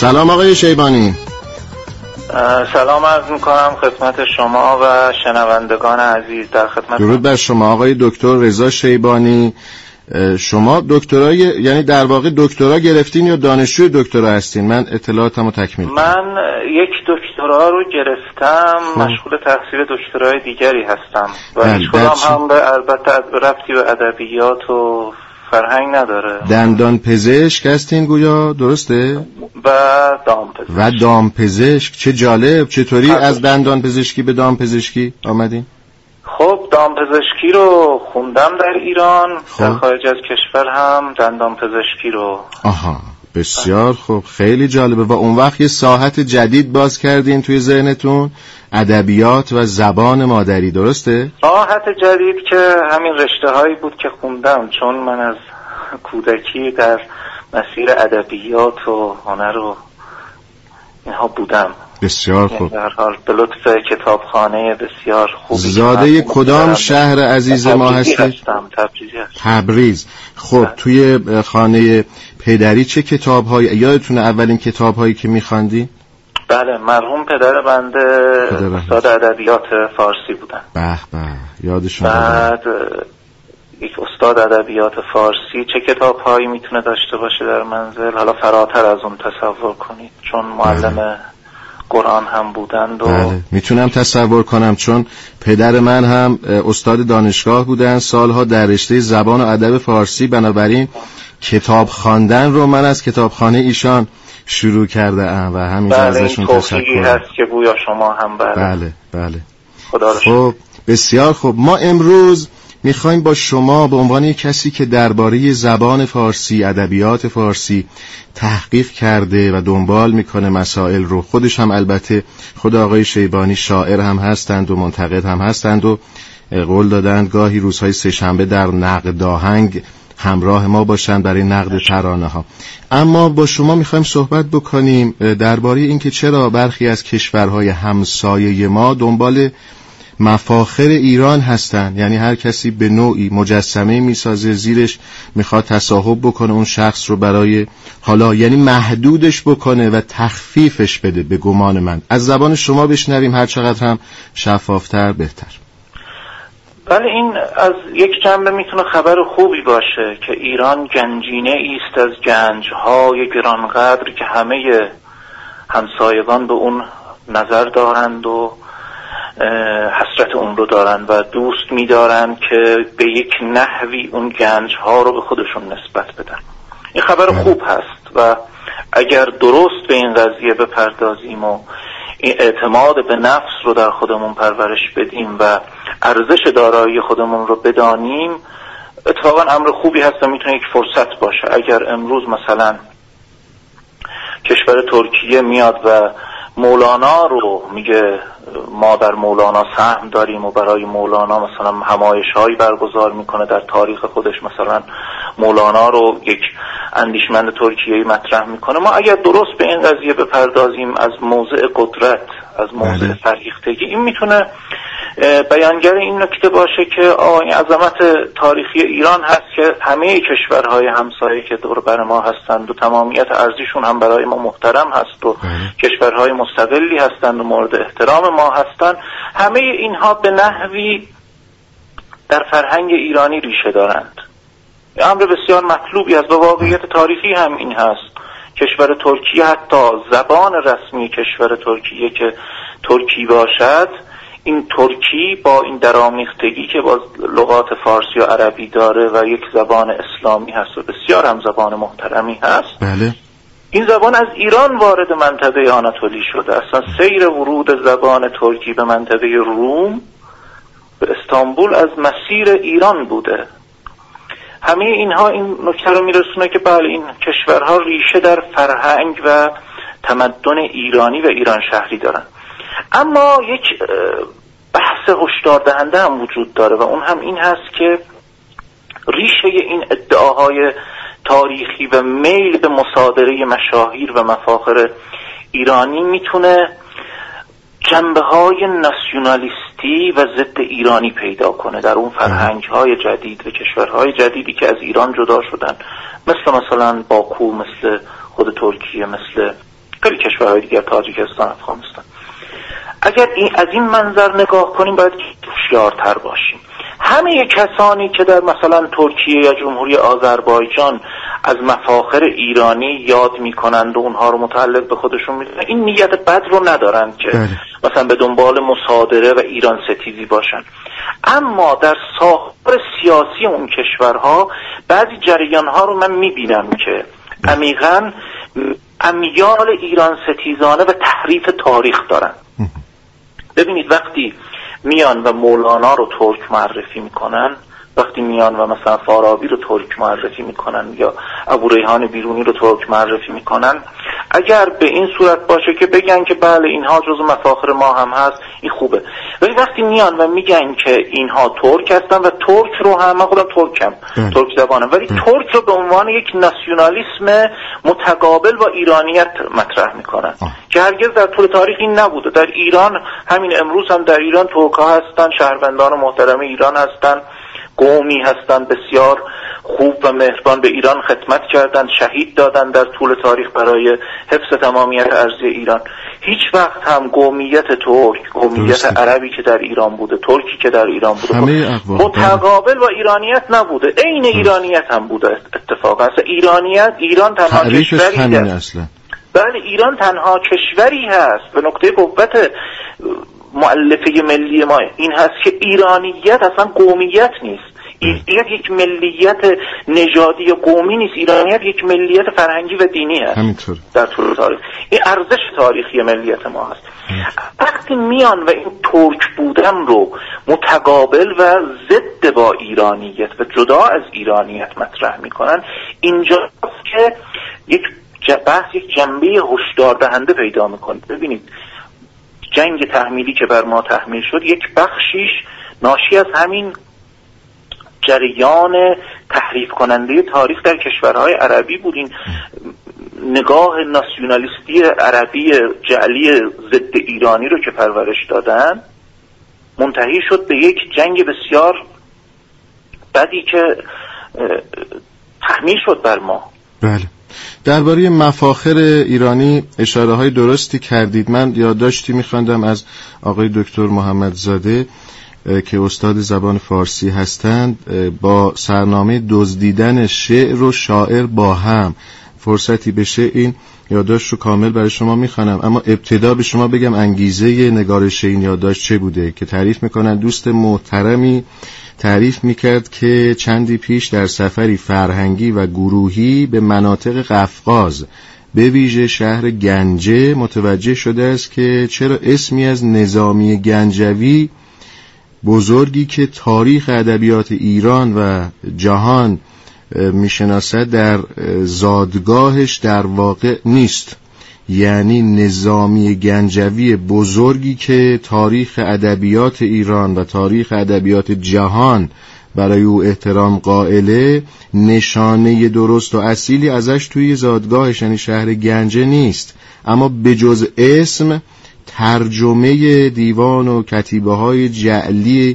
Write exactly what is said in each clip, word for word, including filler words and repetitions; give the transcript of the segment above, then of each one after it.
سلام آقای شیبانی. سلام عرض میکنم خدمت شما و شنوندگان عزیز. در خدمت درود بر شما آقای دکتر رضا شیبانی. شما دکترای یعنی در واقع دکترا گرفتین یا دانشجوی دکترا هستین؟ من اطلاعاتمو تکمیل کنم. من یک دکترا رو گرفتم، مشغول تحصیل دکترای دیگری هستم و هیچ کدام هم به البته ربطی به ادبیات و فرهنگ نداره. دندان پزشک هستین گویا، درسته؟ و دام پزشک. و دام پزشک، چه جالب. چطوری از دندان پزشکی به دام پزشکی آمدین؟ خب دام پزشکی رو خوندم در ایران، خب. در خارج از کشور هم دندان پزشکی رو. آها بسیار خوب، خیلی جالبه. و اون وقت یه ساحت جدید باز کردین توی ذهنتون، ادبیات و زبان مادری، درسته؟ ساحت جدید که همین رشته هایی بود که خوندم، چون من از کودکی در مسیر ادبیات و هنر و اینها بودم. بسیار خوب. در حال به لطف کتابخانه بسیار خوبی. زاده کدام شهر عزیز ما هستی؟ هستم. تبریزی هستم. تبریز. خب ده. توی خانه پدری چه کتاب‌هایی یادتونه اولین کتاب‌هایی که می‌خواندی؟ بله، مرحوم پدر بنده استاد ادبیات فارسی بودن. به به، یادشون بعد یک استاد ادبیات فارسی چه کتاب‌هایی میتونه داشته باشه در منزل؟ حالا فراتر از اون تصور کنید، چون معلم بله. قرآن هم بودند و بله. میتونم تصور کنم، چون پدر من هم استاد دانشگاه بودن سالها در رشته زبان و ادب فارسی، بنابراین کتاب خواندن رو من از کتابخانه ایشان شروع کرده ام و همینجا بله ازشون تشکر هست که گویا شما هم بله بله بله خدا خب بسیار خوب. ما امروز میخوایم با شما به عنوان یک کسی که درباره زبان فارسی، ادبیات فارسی تحقیق کرده و دنبال میکنه مسائل رو، خودش هم البته خود آقای شیبانی شاعر هم هستند و منتقد هم هستند و قول دادند گاهی روزهای سه‌شنبه در نقد آهنگ همراه ما باشند برای نقد ترانه ها. اما با شما میخوایم صحبت بکنیم درباره اینکه چرا برخی از کشورهای همسایه ما دنبال مفاخر ایران هستن، یعنی هر کسی به نوعی مجسمه میسازه، زیرش میخواد تصاحب بکنه اون شخص رو برای حالا یعنی محدودش بکنه و تخفیفش بده. به گمان من از زبان شما بشنویم، هر چقدر هم شفافتر بهتر. بله، این از یک جنبه میتونه خبر خوبی باشه که ایران گنجینه ایست از گنج‌های گرانقدر که همه همسایگان به اون نظر دارند و حسرت اون رو دارن و دوست می‌دارن که به یک نحوی اون گنج‌ها رو به خودشون نسبت بدن. این خبر خوب هست و اگر درست به این قضیه بپردازیم و این اعتماد به نفس رو در خودمون پرورش بدیم و ارزش دارایی خودمون رو بدانیم، اتفاقا امر خوبی هست و میتونه یک فرصت باشه. اگر امروز مثلا کشور ترکیه میاد و مولانا رو میگه ما در مولانا سهم داریم و برای مولانا مثلا همایش‌هایی برگزار میکنه، در تاریخ خودش مثلا مولانا رو یک اندیشمند ترکیه‌ای مطرح میکنه، ما اگر درست به این قضیه بپردازیم از موضع قدرت، از موضع فرهیختگی، این میتونه بیانگر این نکته باشه که آه این عظمت تاریخی ایران هست که همه کشورهای همسایه که دور بر ما هستند و تمامیت ارضیشون هم برای ما محترم هست و کشورهای مستقلی هستند و مورد احترام ما هستند، همه اینها به نحوی در فرهنگ ایرانی ریشه دارند. امر بسیار مطلوبی است و واقعیت تاریخی هم این هست. کشور ترکیه حتی زبان رسمی کشور ترکیه که ترکی باشد، این ترکی با این درآمیختگی که با لغات فارسی و عربی داره و یک زبان اسلامی هست و بسیار هم زبان محترمی هست، بله. این زبان از ایران وارد منطقه آناتولی شده. اصلا سیر ورود زبان ترکی به منطقه روم به استانبول از مسیر ایران بوده. همه اینها این نکته رو میرسونه که بله این کشورها ریشه در فرهنگ و تمدن ایرانی و ایران شهری دارن. اما یک بحث هشدار دهنده هم وجود داره و اون هم این هست که ریشه این ادعاهای تاریخی و میل به مصادره مشاهیر و مفاخر ایرانی میتونه جنبه‌های ناسیونالیستی و ضد ایرانی پیدا کنه در اون فرهنگ‌های جدید و کشورهای جدیدی که از ایران جدا شدن، مثل مثلا باکو، مثل خود ترکیه، مثل خیلی کشورهای دیگر، تاجیکستان، افغانستان. اگر این از این منظر نگاه کنیم باید هوشیارتر باشیم. همه کسانی که در مثلا ترکیه یا جمهوری آذربایجان از مفاخر ایرانی یاد میکنند و اونها رو متعلق به خودشون میدونن، این نیت بد رو ندارن که بله. مثلا به دنبال مصادره و ایران ستیزی باشن. اما در ساختار سیاسی اون کشورها بعضی جریانها رو من میبینم که عمیقاً امیال ایران ستیزانه و تحریف تاریخ دارن. ببینید وقتی میان و مولانا رو ترک معرفی میکنن، وقتی میان و مثلا فارابی رو ترک معرفی میکنن یا ابو ریحان بیرونی رو ترک معرفی میکنن، اگر به این صورت باشه که بگن که بله اینها جزو مفاخر ما هم هست، این خوبه. ولی وقتی میان و میگن که اینها ترک هستن و ترک رو هم، من خودم ترکم، ترک زبانم، ولی ترک رو به عنوان یک ناسیونالیسم متقابل با ایرانیت مطرح میکنن که هرگز در طول تاریخ این نبوده. در ایران همین امروز هم در ایران ترک ها هستن، شهروندان محترم ایران هستن، قومی هستند بسیار خوب و مهربان، به ایران خدمت کردند، شهید دادند در طول تاریخ برای حفظ تمامیت ارضی ایران. هیچ وقت هم قومیت ترک، قومیت عربی که در ایران بوده، ترکی که در ایران بوده متقابل با ایرانیت نبوده، عین ایرانیت هم بوده. اتفاقا ایرانیت، ایران تنها کشوری است. بله ایران تنها کشوری هست و نقطه قوت مؤلفه ملی ما این هست که ایرانیت اصلا قومیت نیست. ایرانیت یک ملیت نژادی یا قومی نیست، ایرانیت یک ملیت فرهنگی و دینی هست. همینطور در طول تاریخ این ارزش تاریخی ملیت ما هست. وقتی میان و این ترک بودن رو متقابل و ضد با ایرانیت و جدا از ایرانیت مطرح میکنن، اینجاست که یک بحث یک جنبه هشدار دهنده پیدا میکنه. ببینید جنگ تحمیلی که بر ما تحمیل شد، یک بخشیش ناشی از همین جریان تحریف کننده تاریخ در کشورهای عربی بود. این نگاه ناسیونالیستی عربی جعلی ضد ایرانی رو که پرورش دادن منتهی شد به یک جنگ بسیار بدی که تحمیل شد بر ما. بله. درباره مفاخر ایرانی اشاره های درستی کردید. من یادداشتی می‌خواندم از آقای دکتر محمدزاده که استاد زبان فارسی هستند با سرنامه دزدیدن شعر و شاعر با هم. فرصتی بشه این یادداشت رو کامل برای شما میخوانم، اما ابتدا به شما بگم انگیزه نگارش این یادداشت چه بوده. که تعریف میکنن دوست محترمی تعریف میکرد که چندی پیش در سفری فرهنگی و گروهی به مناطق قفقاز به ویژه شهر گنجه متوجه شده است که چرا اسمی از نظامی گنجوی، بزرگی که تاریخ ادبیات ایران و جهان میشناسد، در زادگاهش در واقع نیست. یعنی نظامی گنجوی بزرگی که تاریخ ادبیات ایران و تاریخ ادبیات جهان برای او احترام قائله، نشانه درست و اصیلی ازش توی زادگاهش یعنی شهر گنجه نیست. اما به جز اسم ترجمه دیوان و کتیبه های جعلی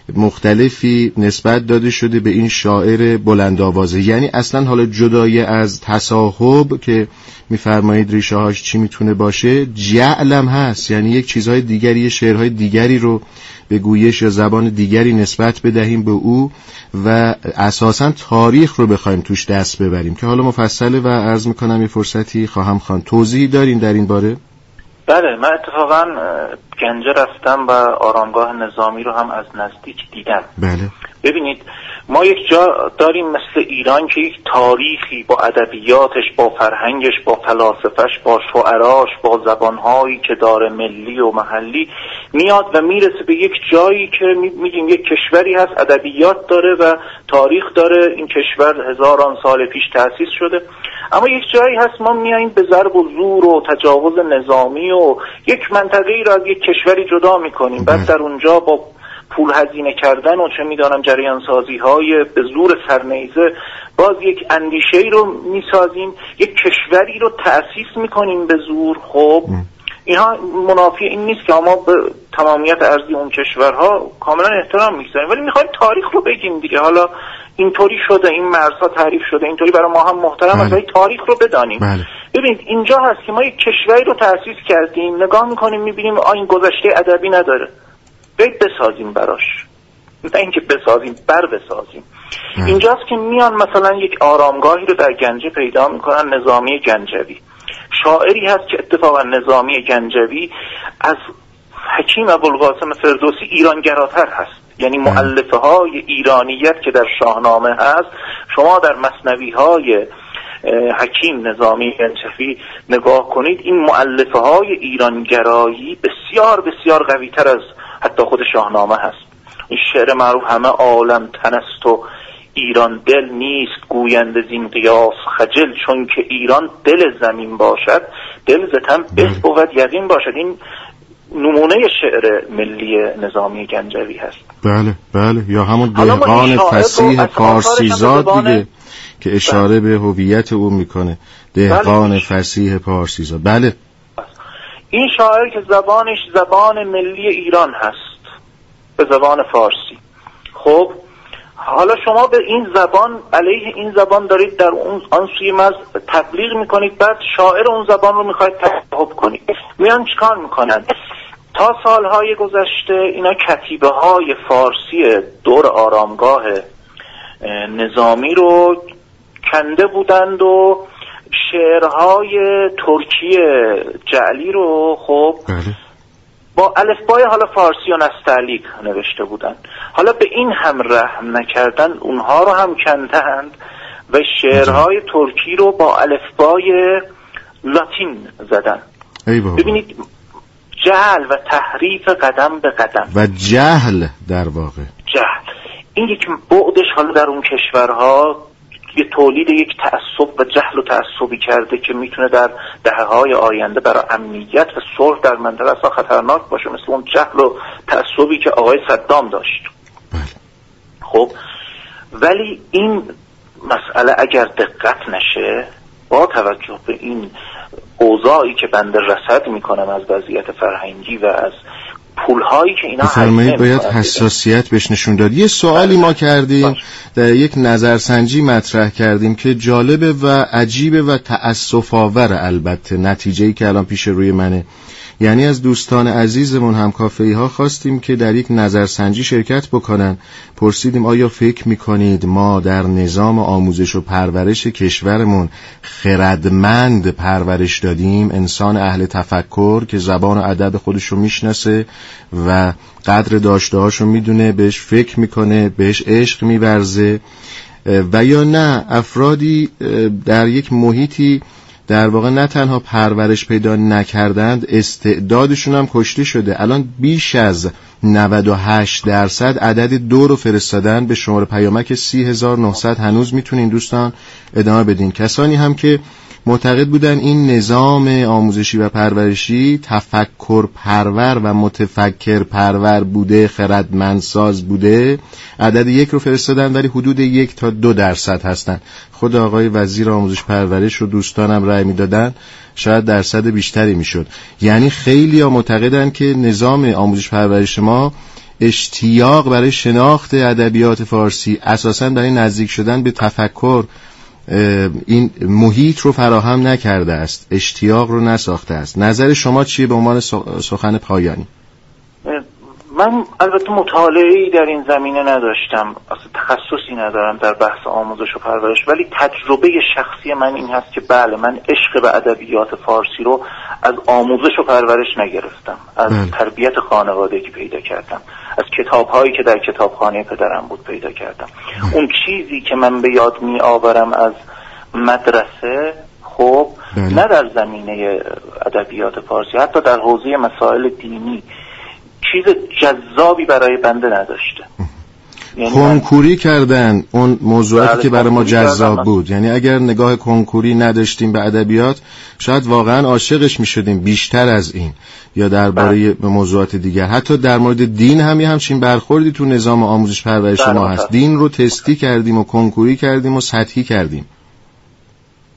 مختلفی نسبت داده شده به این شاعر بلند آوازه. یعنی اصلا حالا جدای از تصاحب که میفرمایید ریشه هاش چی میتونه باشه، جعلم هست، یعنی یک چیزهای دیگری، شعرهای دیگری رو به گویش یا زبان دیگری نسبت بدهیم به او و اساسا تاریخ رو بخوایم توش دست ببریم که حالا مفصله و عرض میکنم یه فرصتی خواهم خواند. توضیحی دارین در این باره؟ بله، من اتفاقا گنجه رفتم و آرامگاه نظامی رو هم از نزدیک دیدم. بله. ببینید ما یک جا داریم مثل ایران که یک تاریخی با ادبیاتش، با فرهنگش، با فلاسفهش، با شعراش، با زبانهایی که داره ملی و محلی، میاد و میرسه به یک جایی که میگیم یک کشوری هست ادبیات داره و تاریخ داره، این کشور هزاران سال پیش تأسیس شده. اما یک جایی هست ما میاییم به ضرب و زور و تجاوز نظامی و یک منطقه‌ای را از یک کشوری جدا میکنیم، بعد در اونجا با پول هزینه کردن و چه میدانم جریان سازی های به زور سرنیزه باز یک اندیشه‌ای رو میسازیم، یک کشوری رو تأسیس میکنیم به زور. خب اینها منافی این نیست که ما به تمامیت ارضی اون کشورها کاملا احترام میگذاریم، ولی میخوایم تاریخ رو بگیم دیگه. حالا اینطوری شده، این مرزها تعریف شده، اینطوری برای ما هم محترم است. بله. تاریخ رو بدانیم. بله. ببینید اینجا هست که ما یک کشوری رو تأسیس کردیم، نگاه میکنیم میبینیم آ این گذشته ادبی نداره، باید بسازیم براش، نه اینکه بسازیم بر بسازیم. بله. اینجاست که میان مثلا یک آرامگاهی رو در گنجه پیدا میکنن، نظامی گنجوی. شاعری هست که اتفاقا نظامی گنجوی از حکیم ابوالقاسم فردوسی ایرانگراتر هست، یعنی مؤلفه های ایرانیت که در شاهنامه هست، شما در مثنوی های حکیم نظامی گنجوی نگاه کنید، این مؤلفه های ایرانگرایی بسیار بسیار قوی تر از حتی خود شاهنامه هست. این شعر معروف همه عالم تنست و ایران دل نیست، گوینده زین قیاس خجل، چون که ایران دل زمین باشد دل زتن به بود یقین باشد. این نمونه شعر ملی نظامی گنجوی هست. بله بله، یا همون دهقان فصیح پارسیزاد دیگه که اشاره به هویت او میکنه، دهقان بله. فصیح پارسیزاد. بله، این شاعر که زبانش زبان ملی ایران هست به زبان فارسی. خب حالا شما به این زبان، علیه این زبان دارید در اون آن سوی مرز تبلیغ میکنید، بعد شاعر اون زبان رو میخواید تحقیق کنید. میان چیکار میکنن؟ تا سالهای گذشته اینا کتیبه های فارسی دور آرامگاه نظامی رو کنده بودند و شعرهای ترکی جعلی رو خب با الفبای حالا فارسی و نستعلیق نوشته بودن. حالا به این هم رحم نکردن، اونها رو هم کندند و شعرهای ترکی رو با الفبای لاتین زدن. ببینید جهل و تحریف قدم به قدم و جهل در واقع جهل این یک بعدش حالا در اون کشورها یه تولید یک تعصب و جهل و تعصبی کرده که میتونه در دهه‌های آینده برای امنیت و صلح در منطقه اصلا خطرناک باشه، مثل اون جهل و تعصبی که آقای صدام داشت. بله. خب ولی این مسئله اگر دقت نشه، با توجه به این اوضاعی که بنده رصد میکنم از وضعیت فرهنگی و از پولهایی که اینا فرمایید باید حساسیت بهش نشون داد. یه سوالی ما کردیم در یک نظرسنجی مطرح کردیم که جالبه و عجیبه و تأسف آور، البته نتیجه‌ای که الان پیش روی منه. یعنی از دوستان عزیزمون همکافه‌ای ها خواستیم که در یک نظرسنجی شرکت بکنن. پرسیدیم آیا فکر میکنید ما در نظام آموزش و پرورش کشورمون خردمند پرورش دادیم، انسان اهل تفکر که زبان و ادب خودشو میشناسه و قدر داشته‌هاشو میدونه، بهش فکر میکنه، بهش عشق میورزه، و یا نه افرادی در یک محیطی در واقع نه تنها پرورش پیدا نکردند، استعدادشون هم کشته شده. الان بیش از نود و هشت درصد عدد دو رو فرستادن به شماره پیامک سی هزار و نهصد. هنوز میتونین دوستان ادامه بدین. کسانی هم که معتقد بودن این نظام آموزشی و پرورشی تفکر پرور و متفکر پرور بوده، خردمندساز بوده، عدد یک رو فرستادن، ولی حدود یک تا دو درصد هستن. خود آقای وزیر آموزش پرورش و دوستانم رأی میدادن، شاید درصد بیشتری میشد. یعنی خیلی ها معتقدن که نظام آموزش پرورش ما اشتیاق برای شناخت ادبیات فارسی، اساساً برای نزدیک شدن به تفکر، این محیط رو فراهم نکرده است، اشتیاق رو نساخته است. نظر شما چیه به عنوان سخن پایانی؟ من البته مطالعه‌ای در این زمینه نداشتم، اصلا تخصصی ندارم در بحث آموزش و پرورش، ولی تجربه شخصی من این هست که بله، من عشق به ادبیات فارسی رو از آموزش و پرورش نگرفتم، از بله. تربیت خانوادگی پیدا کردم، از کتاب‌هایی که در کتابخانه پدرم بود پیدا کردم. بله. اون چیزی که من به یاد می آورم از مدرسه، خب بله. نه در زمینه ادبیات فارسی، حتی در حوزه مسائل دینی چیز جذابی برای بنده نداشته. یعنی کنکوری کردن اون موضوعاتی که برای ما جذاب بود. یعنی اگر نگاه کنکوری نداشتیم به ادبیات، شاید واقعا عاشقش میشدیم بیشتر از این، یا درباره موضوعات دیگر. حتی در مورد دین هم یه همچین برخوردی تو نظام آموزش پرورش ما هست. دین رو تستی کردیم و کنکوری کردیم و سطحی کردیم.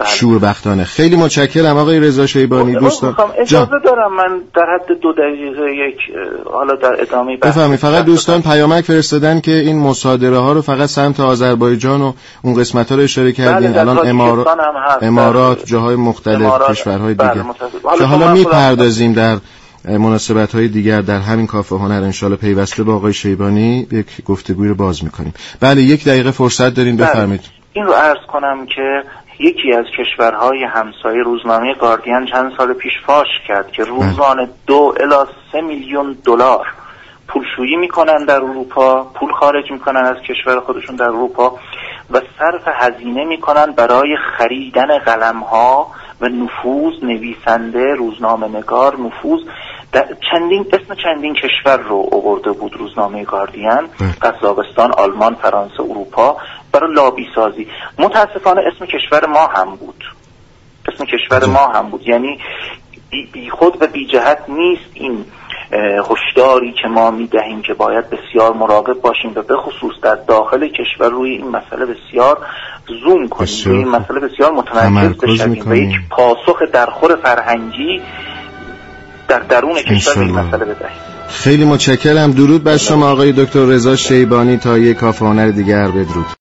شوربختانه. خیلی متشکرم آقای رضا شیبانی. دوستان اجازه دارم من در حد دو دقیقه یک حالا در ادامه بحث بفهمید. فقط دوستان پیامک فرستادن که این مصادره ها رو فقط سمت آذربایجان و اون قسمت ها رو اشاره کردین. الان امارات امارات جاهای مختلف امارات، کشورهای دیگه که حالا میپردازیم در مناسبت های دیگر در همین کافه هنر انشالله پیوسته با آقای شیبانی یک گفتگوی رو باز میکنیم. بله یک دقیقه فرصت داریم، بفرمایید. این رو عرض کنم که یکی از کشورهای همسایه روزنامه گاردین چند سال پیش فاش کرد که روزانه دو الی سه میلیون دلار پولشویی میکنن در اروپا، پول خارج میکنن از کشور خودشون در اروپا و صرف هزینه میکنن برای خریدن قلمها و نفوذ، نویسنده، روزنامه نگار، نفوذ. چندین اسم چندین کشور رو آورده بود روزنامه گاردین، قزاقستان، آلمان، فرانسه، اروپا، برای لابی سازی. متاسفانه اسم کشور ما هم بود، اسم کشور ما هم بود. یعنی بی, بی خود و بی جهت نیست این هشداری که ما میدهیم که باید بسیار مراقب باشیم و به خصوص در داخل کشور روی این مسئله بسیار زوم کنیم، روی این مسئله بسیار متمرکز بشیم و یک پاسخ درخور فرهنگی در درون کشور این مسئله بدهیم. خیلی متشکرم. درود بر شما آقای دکتر رضا شیبانی. تا یک کافه هنر دیگر بدرود.